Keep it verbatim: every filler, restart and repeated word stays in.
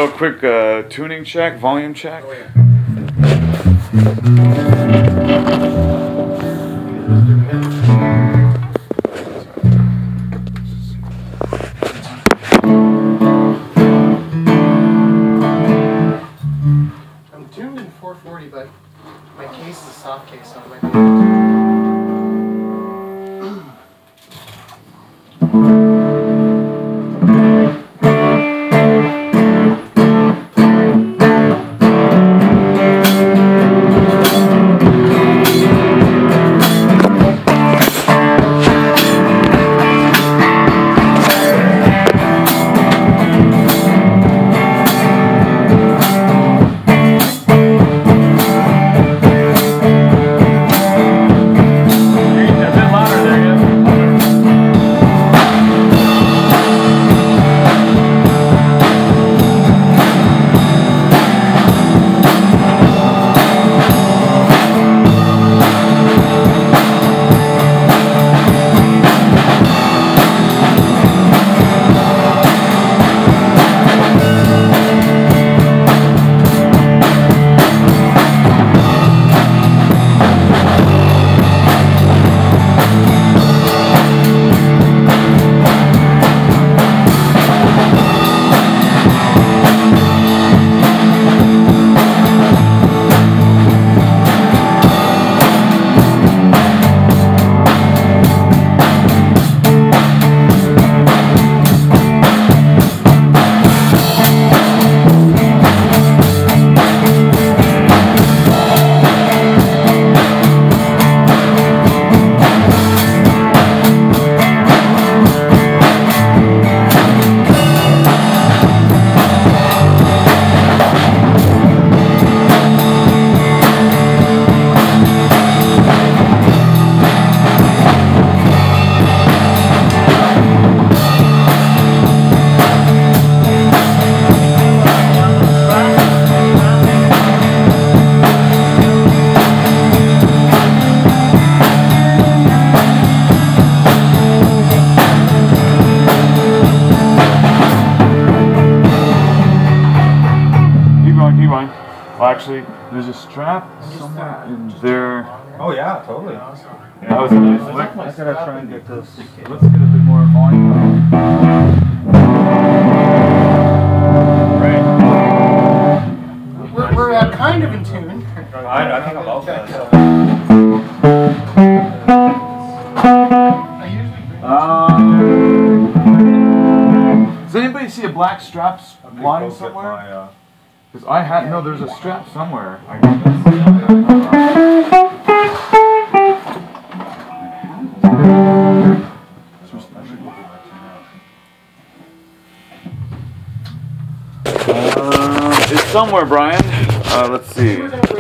do a quick uh, tuning check, volume check. Oh, yeah. I'm tuned in four forty, but my case is a soft case, so I might be Well, actually, there's a strap somewhere in there. Oh yeah, totally. That was a nice lick. I gotta try and get this. Let's get a bit more volume. Right. We're, we're uh, kind of in tune. I, I think I'm out there. So. I usually bring Um, does anybody see a black strap lying somewhere? My, uh, Because I had no. There's a strap somewhere. I Uh, it's somewhere, Brian. Uh, let's see.